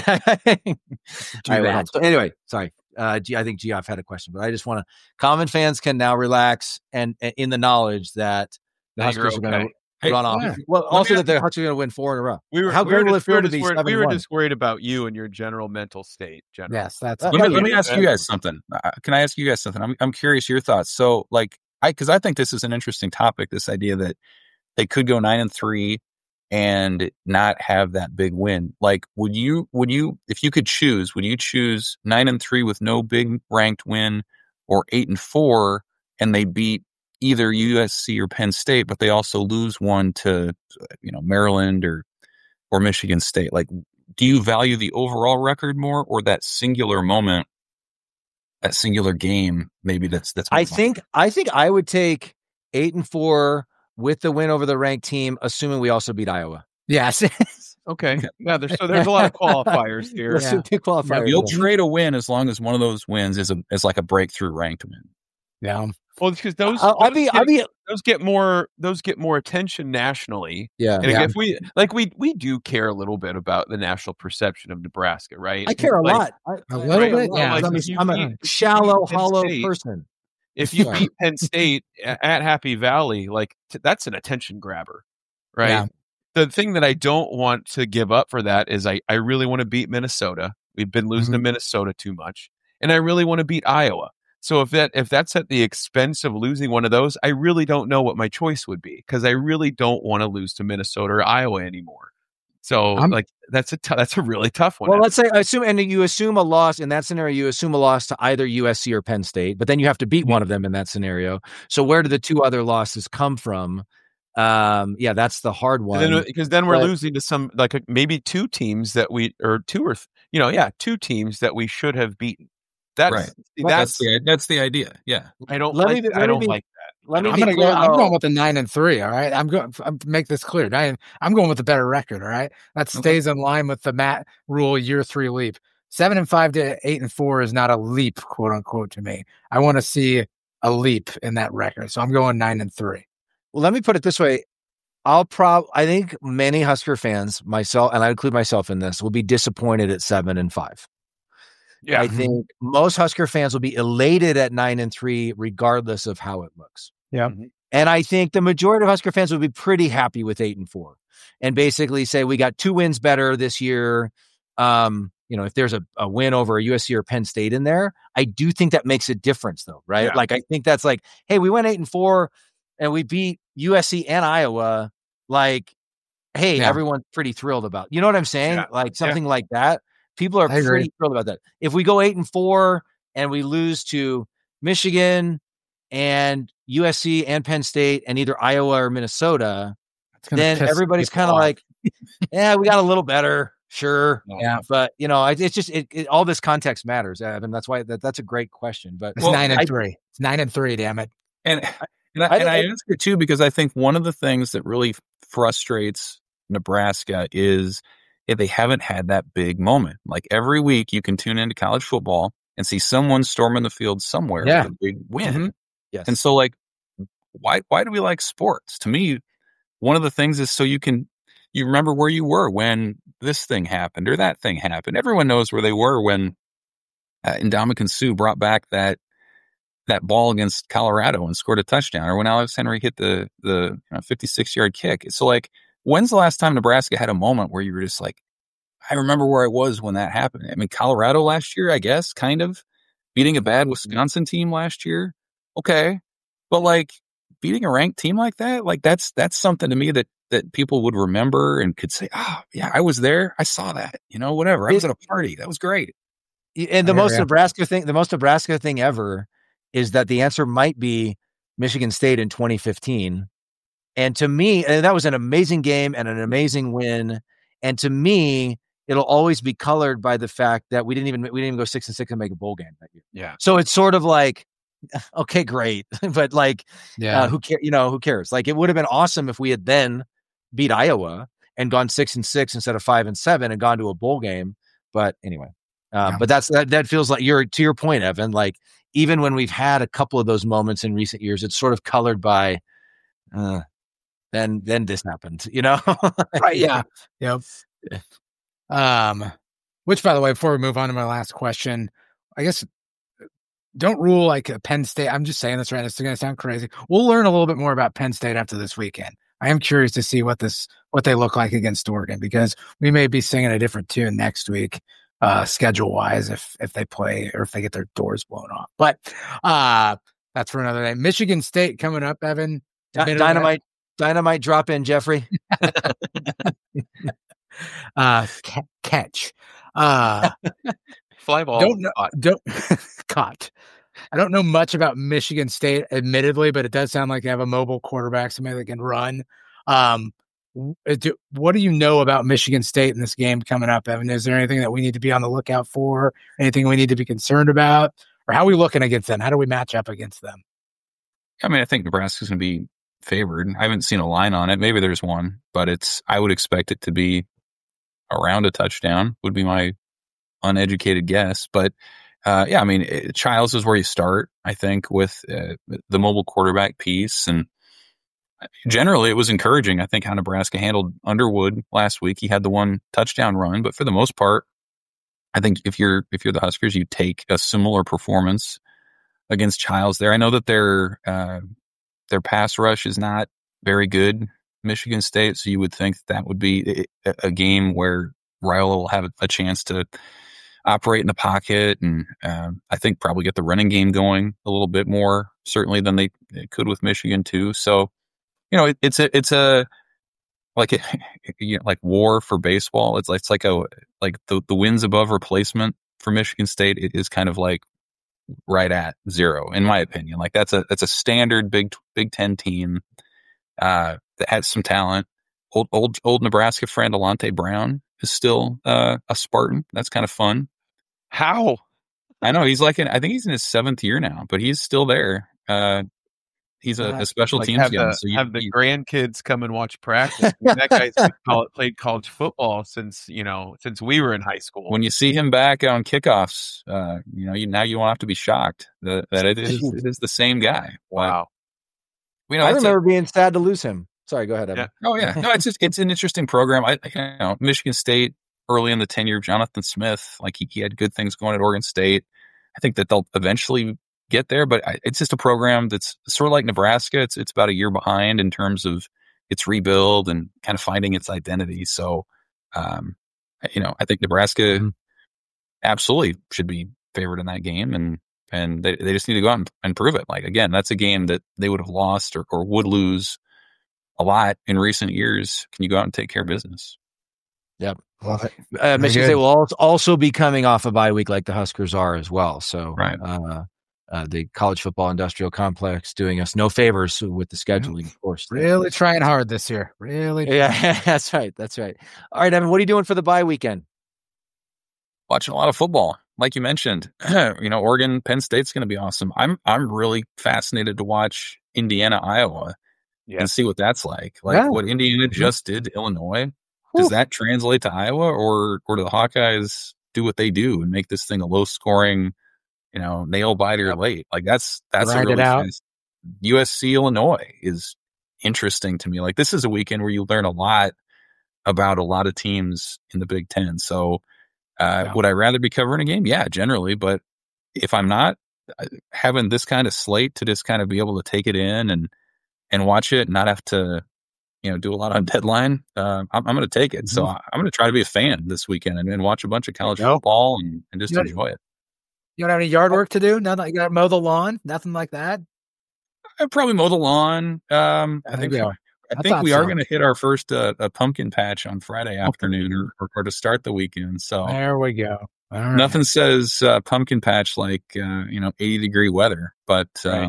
So anyway, sorry. I think Geoff had a question, but I just want to, Common fans can now relax and in the knowledge that the Huskers are going to run off. Well, also that the Huskers are going to win 4 in a row. How great will it feel to be 7-1? We were just worried about you and your general mental state. Yes, that's. Let me ask you guys something. Can I ask you guys something? I'm curious your thoughts. So, because I think this is an interesting topic, this idea that they could go 9-3 and not have that big win. Like, would you, if you could choose, would you choose 9-3 with no big ranked win, or 8-4 and they beat either USC or Penn State, but they also lose one to, Maryland or Michigan State? Like, do you value the overall record more, or that singular moment? That singular game, maybe that's. I think I would take 8-4 with the win over the ranked team, assuming we also beat Iowa. Yes. Okay. Yeah. There's a lot of qualifiers here. Qualifiers. You'll trade a win as long as one of those wins is like a breakthrough ranked win. Yeah. Well, because those get more attention nationally. Yeah. And if we do care a little bit about the national perception of Nebraska, right? I care a lot. A little bit. Yeah. I'm a shallow, hollow person. If you beat Penn State at Happy Valley, that's an attention grabber, right? Yeah. The thing that I don't want to give up for that is I really want to beat Minnesota. We've been losing to Minnesota too much, and I really want to beat Iowa. So if that's at the expense of losing one of those, I really don't know what my choice would be, because I really don't want to lose to Minnesota or Iowa anymore. So that's a really tough one. Well, let's say you assume a loss in that scenario. You assume a loss to either USC or Penn State, but then you have to beat one of them in that scenario. So where do the 2 other losses come from? That's the hard one. Because then we're losing to some maybe 2 teams that 2 teams that we should have beaten. That's That's the idea. Yeah. I don't like that. I'm going with the 9-3. All right. I'm make this clear. I'm going with the better record. All right. That stays in line with the Matt Rule year 3 leap. 7-5 to 8-4 is not a leap, quote unquote, to me. I want to see a leap in that record. So I'm going 9-3. Well, let me put it this way. I think many Husker fans, myself, and I include myself in this, will be disappointed at 7-5. Yeah. I think most Husker fans will be elated at 9-3, regardless of how it looks. Yeah. And I think the majority of Husker fans will be pretty happy with 8-4 and basically say, we got 2 wins better this year. If there's a win over a USC or Penn State in there, I do think that makes a difference though. Right. Yeah. Like, I think that's like, hey, we went 8-4 and we beat USC and Iowa. Like, hey, everyone's pretty thrilled about, you know what I'm saying? Yeah. Like something like that. People are pretty thrilled about that. If we go 8-4 and we lose to Michigan and USC and Penn State and either Iowa or Minnesota, then everybody's kind of like, yeah, we got a little better. Sure. Yeah. But it's just, all this context matters, Evan. That's why that's a great question, but it's 9-3. It's 9-3, damn it. And I ask it too, because I think one of the things that really frustrates Nebraska is if they haven't had that big moment. Like every week you can tune into college football and see someone storming the field somewhere with a big win. Mm-hmm. Yes. And so like, why do we like sports? To me, one of the things is so you remember where you were when this thing happened or that thing happened. Everyone knows where they were when Ndamukong Suh brought back that ball against Colorado and scored a touchdown, or when Alex Henry hit the 56-yard kick. So like, when's the last time Nebraska had a moment where you were just like, I remember where I was when that happened? I mean, Colorado last year, I guess, kind of beating a bad Wisconsin team last year. Okay. But like beating a ranked team like that, like that's something to me that people would remember and could say, oh yeah, I was there. I saw that, whatever. I was at a party. That was great. And the most Nebraska thing ever is that the answer might be Michigan State in 2015. And to me, and that was an amazing game and an amazing win. And to me, it'll always be colored by the fact that we didn't even go 6-6 and make a bowl game that year. Yeah. So it's sort of like, okay, great. But like, who cares? Like, it would have been awesome if we had then beat Iowa and gone 6-6 instead of 5-7 and gone to a bowl game. But anyway, but that feels like to your point, Evan, like even when we've had a couple of those moments in recent years, it's sort of colored by, then this happened, Right. Yeah. Yep. Which, by the way, before we move on to my last question, I guess don't rule like a Penn State. I'm just saying this right. It's going to sound crazy. We'll learn a little bit more about Penn State after this weekend. I am curious to see what they look like against Oregon, because we may be singing a different tune next week, schedule wise, if they play or if they get their doors blown off. But that's for another day. Michigan State coming up, Evan. Dynamite drop in, Jeffrey. Catch. Fly ball. Don't caught. I don't know much about Michigan State, admittedly, but it does sound like they have a mobile quarterback, somebody that can run. What do you know about Michigan State in this game coming up, Evan? Is there anything that we need to be on the lookout for? Anything we need to be concerned about? Or how are we looking against them? How do we match up against them? I mean, I think Nebraska's going to be favored. I haven't seen a line on it. Maybe there's one, but I would expect it to be around a touchdown, would be my uneducated guess. But I mean, Childs is where you start, I think, with the mobile quarterback piece. And generally, it was encouraging, I think, how Nebraska handled Underwood last week. He had the one touchdown run, but for the most part, I think if you're the Huskers, you take a similar performance against Childs there. I know that their pass rush is not very good, Michigan State, so you would think that would be a game where Raiola will have a chance to operate in the pocket, and I think probably get the running game going a little bit more, certainly than they could with Michigan too. So, it's a like war for baseball. It's like the wins above replacement for Michigan State. It is kind of like right at 0, in my opinion. Like that's a standard Big Ten team that has some talent. Old Nebraska friend Alante Brown is still a Spartan. That's kind of fun. How? I know he's I think he's in his 7th year now, but he's still there. He's a special teams guy. So have the grandkids come and watch practice. That guy's played college football since we were in high school. When you see him back on kickoffs, now you won't have to be shocked that it is the same guy. Wow. I remember being sad to lose him. Sorry, go ahead, Evan. Yeah. Oh yeah, no, it's an interesting program. Michigan State early in the tenure of Jonathan Smith, he had good things going at Oregon State. I think that they'll eventually get there, but it's just a program that's sort of like Nebraska. It's about a year behind in terms of its rebuild and kind of finding its identity. So, I think Nebraska absolutely should be favored in that game, and they just need to go out and prove it. Again, that's a game that they would have lost or would lose a lot in recent years. Can you go out and take care of business? Yep. Michigan State will also be coming off a bye week like the Huskers are as well. So, right. The college football industrial complex doing us no favors with the scheduling, of course. Really trying hard this year. Really. Yeah, that's right. All right, Evan, what are you doing for the bye weekend? Watching a lot of football. Like you mentioned, Oregon, Penn State's going to be awesome. I'm really fascinated to watch Indiana, Iowa and see what that's like. What Indiana just did to Illinois. Does that translate to Iowa or do the Hawkeyes do what they do and make this thing a low scoring, nail biter late? That's a really fast. USC, Illinois is interesting to me. This is a weekend where you learn a lot about a lot of teams in the Big Ten. So, would I rather be covering a game? Yeah, generally. But if I'm not, having this kind of slate to just kind of be able to take it in and watch it and not have to, do a lot on deadline, I'm going to take it. So I'm going to try to be a fan this weekend and watch a bunch of college football and just enjoy it. You don't have any yard work to do? Nothing. You got to mow the lawn? Nothing like that? I'd probably mow the lawn. I think we are going to hit our first a pumpkin patch on Friday afternoon or to start the weekend. So there we go. All right. Nothing says pumpkin patch like 80-degree weather, but try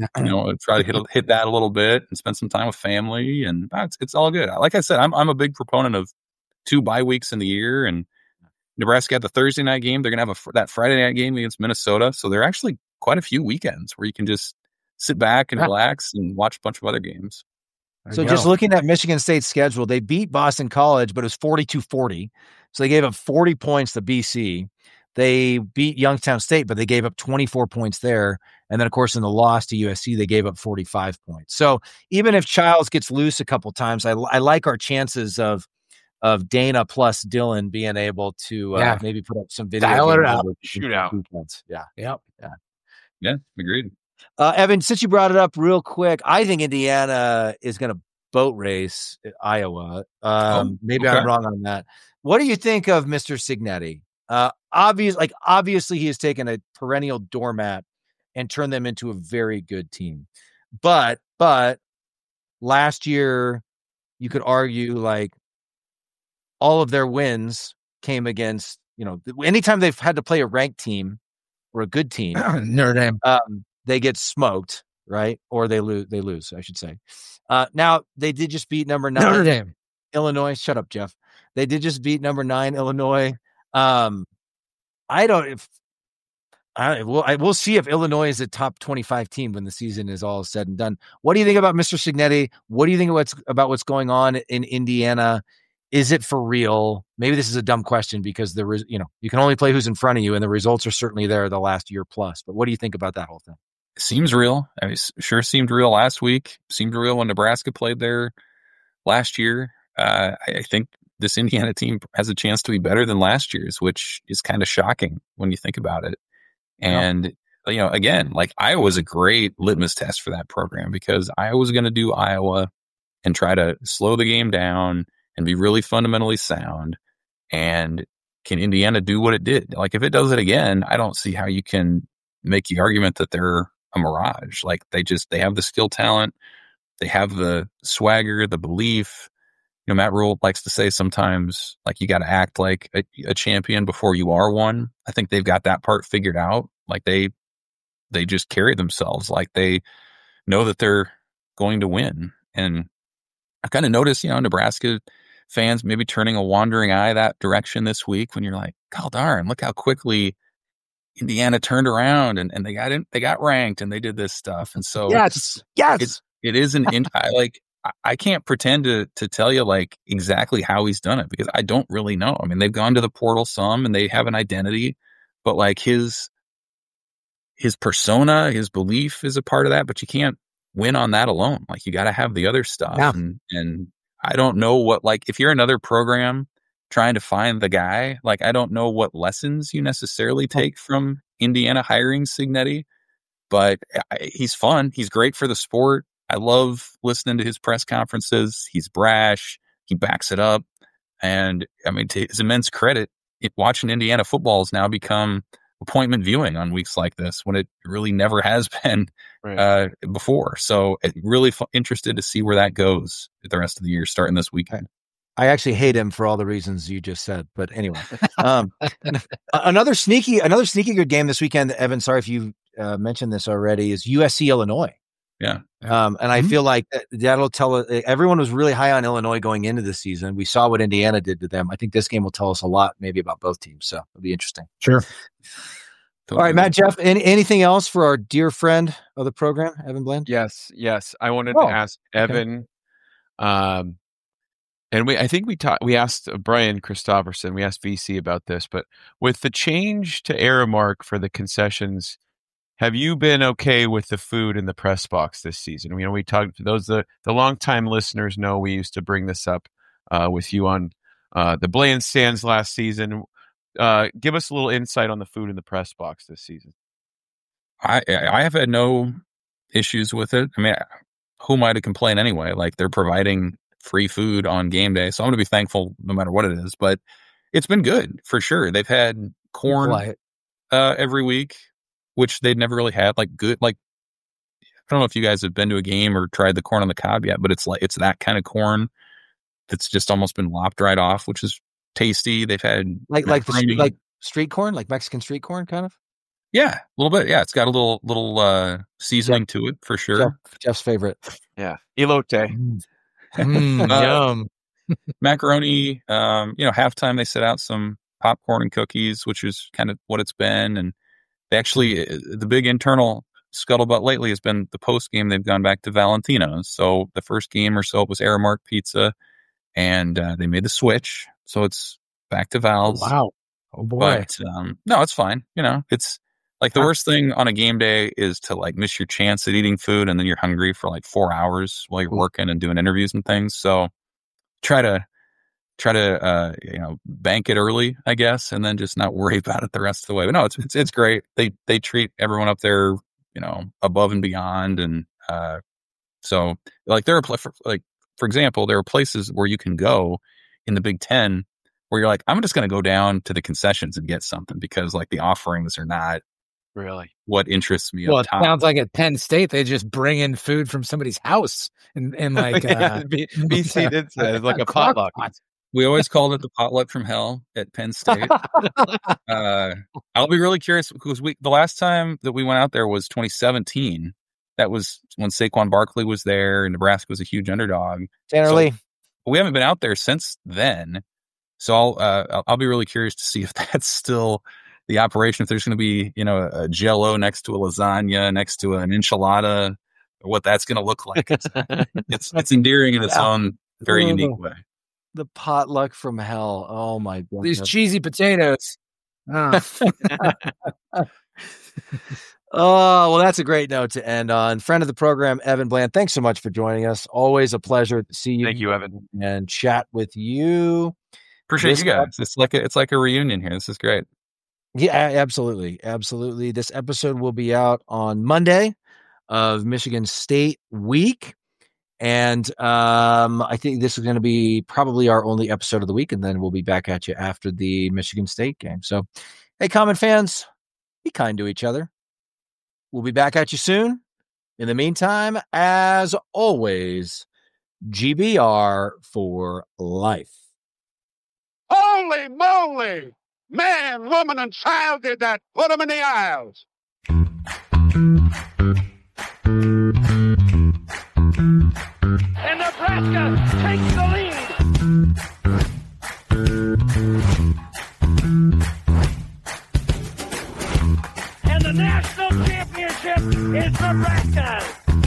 to hit that a little bit and spend some time with family, and it's all good. Like I said, I'm a big proponent of 2 bye weeks in the year, and Nebraska had the Thursday night game. They're going to have that Friday night game against Minnesota, so there are actually quite a few weekends where you can just sit back and relax and watch a bunch of other games. So just looking at Michigan State's schedule, they beat Boston College, but it was 42-40. So they gave up 40 points to BC. They beat Youngstown State, but they gave up 24 points there. And then, of course, in the loss to USC, they gave up 45 points. So even if Childs gets loose a couple times, I like our chances of Dana plus Dylan being able to maybe put up some video. Dial it out. Shootout. Yeah. Yep. Yeah, agreed. Evan, since you brought it up real quick, I think Indiana is going to boat race at Iowa. Maybe I'm wrong on that. What do you think of Mr. Cignetti? Obviously he has taken a perennial doormat and turned them into a very good team. But last year you could argue all of their wins came against, anytime they've had to play a ranked team or a good team, Notre Dame, they get smoked, right? Or they lose, I should say. Now they did just beat number 9 Notre Dame, Illinois. Shut up, Jeff. They did just beat number 9 Illinois. We'll see if Illinois is a top 25 team when the season is all said and done. What do you think about Mr. Cignetti? What do you think about what's going on in Indiana? Is it for real? Maybe this is a dumb question because there is, you can only play who's in front of you, and the results are certainly there the last year plus. But what do you think about that whole thing? It seems real. I mean, sure seemed real last week. Seemed real when Nebraska played there last year. I think this Indiana team has a chance to be better than last year's, which is kind of shocking when you think about it. And, again, Iowa's a great litmus test for that program because Iowa's going to do Iowa and try to slow the game down and be really fundamentally sound. And can Indiana do what it did? If it does it again, I don't see how you can make the argument that they're a mirage. They have the skill talent. They have the swagger, the belief. Matt Rule likes to say sometimes, you got to act like a champion before you are one. I think they've got that part figured out. They just carry themselves like they know that they're going to win. And I've kind of noticed, Nebraska fans maybe turning a wandering eye that direction this week when you're like, God darn, look how quickly Indiana turned around and they got ranked and they did this stuff. And so yes, it is I can't pretend to tell you like exactly how he's done it because I don't really know. I mean, they've gone to the portal some and they have an identity, but like his persona, his belief is a part of that, but you can't win on that alone. Like you got to have the other stuff. Yeah. And I don't know what, like, if you're another program trying to find the guy, like, I don't know what lessons you necessarily take from Indiana hiring Cignetti, but he's fun. He's great for the sport. I love listening to his press conferences. He's brash. He backs it up. And I mean, to his immense credit, watching Indiana football has now become appointment viewing on weeks like this when it really never has been before. So really interested to see where that goes the rest of the year, starting this weekend. I actually hate him for all the reasons you just said, but anyway, another sneaky good game this weekend. Evan, sorry if you mentioned this already, is USC Illinois. Yeah. And I feel like that'll tell everyone was really high on Illinois going into the season. We saw what Indiana did to them. I think this game will tell us a lot, maybe about both teams. So it'll be interesting. Sure. All right, Matt, Jeff, anything else for our dear friend of the program, Evan Bland? Yes. I wanted to ask Evan, and we asked Brian Christopherson, we asked VC about this, but with the change to Aramark for the concessions, have you been okay with the food in the press box this season? We talked to those, the longtime listeners know we used to bring this up with you on the Bland Stands last season. Give us a little insight on the food in the press box this season. I have had no issues with it. I mean, who am I to complain anyway? Like, they're providing free food on game day, so I'm going to be thankful no matter what it is. But it's been good for sure. They've had corn every week, which they'd never really had. Like good, like I don't know if you guys have been to a game or tried the corn on the cob yet, but it's that kind of corn that's just almost been lopped right off, which is tasty. They've had like street corn, like Mexican street corn, kind of. Yeah, a little bit. Yeah, it's got a little seasoning to it for sure. Jeff's favorite. Yeah, elote. Yum. Macaroni. Halftime they set out some popcorn and cookies, which is kind of what it's been. And they actually, the big internal scuttlebutt lately has been the post game. They've gone back to Valentino's. So the first game or so it was Aramark pizza, and they made the switch, so it's back to Val's. Wow. Oh boy. But no, it's fine. It's like the worst thing on a game day is to like miss your chance at eating food, and then you're hungry for like 4 hours while you're working and doing interviews and things. So try to bank it early, I guess, and then just not worry about it the rest of the way. But no, it's great. They treat everyone up there, above and beyond. And so like for example, there are places where you can go in the Big Ten where you're like, I'm just going to go down to the concessions and get something because like the offerings are not really what interests me. Well, it sounds like at Penn State they just bring in food from somebody's house and like BC did say it's like a potluck. We always called it the potluck from hell at Penn State. I'll be really curious because the last time that we went out there was 2017. That was when Saquon Barkley was there and Nebraska was a huge underdog. Tanner Lee. We haven't been out there since then. So I'll be really curious to see if that's still the operation, if there's going to be, a Jell-O next to a lasagna, next to an enchilada, or what that's going to look like. It's endearing in its own very unique way. The potluck from hell. Oh my God. These cheesy potatoes. Oh, well, that's a great note to end on. Friend of the program, Evan Bland, thanks so much for joining us. Always a pleasure to see you. Thank you, Evan. And chat with you. Appreciate you guys. It's like a reunion here. This is great. Yeah, absolutely. Absolutely. This episode will be out on Monday of Michigan State week. And I think this is going to be probably our only episode of the week, and then we'll be back at you after the Michigan State game. So, hey, Common fans, be kind to each other. We'll be back at you soon. In the meantime, as always, GBR for life. Holy moly! Man, woman, and child did that. Put them in the aisles. And Nebraska takes the lead. is Nebraska.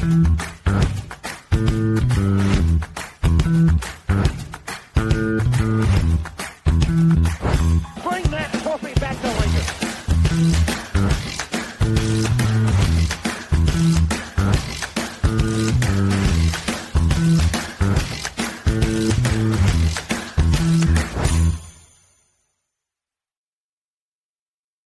Bring that trophy back to Lincoln.